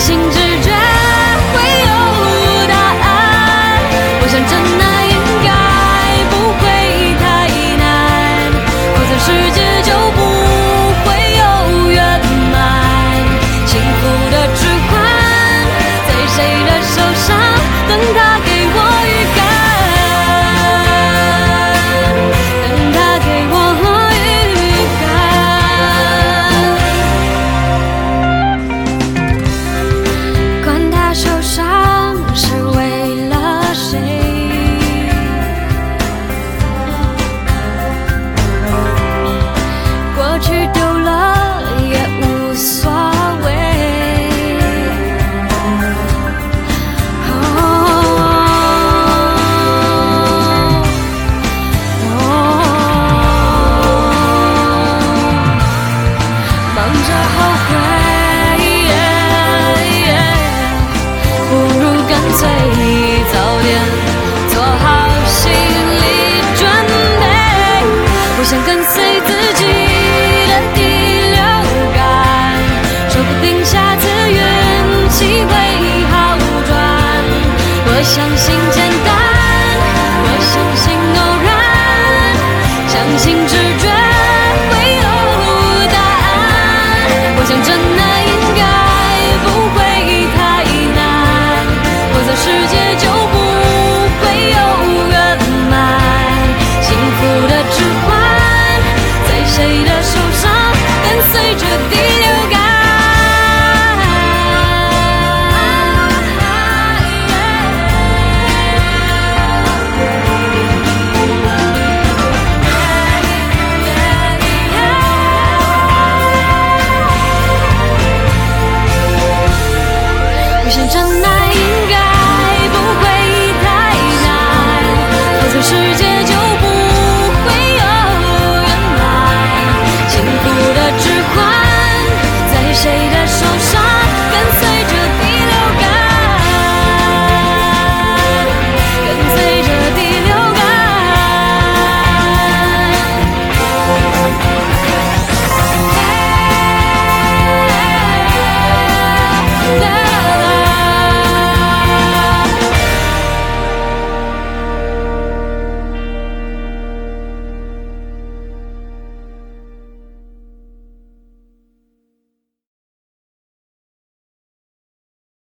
信直觉会有答案。我想真爱应该不会太难，否则世界就不会有圆满。幸福的指环在谁的手上，等他给我预感，等他给我预感。管他受伤是为了谁，过去丢了也无所谓。忙着后悔，不如干脆早点做好心理准备。我想跟随自己的第六感，说不定下次运气会好转。我相信简单，我相信偶然，相信直觉会有答案。我想真爱应该不会太难，否则世界就不会有圆满。幸福的指环在谁的手上，跟随着第六感。我想真爱应该不会太难，否则世界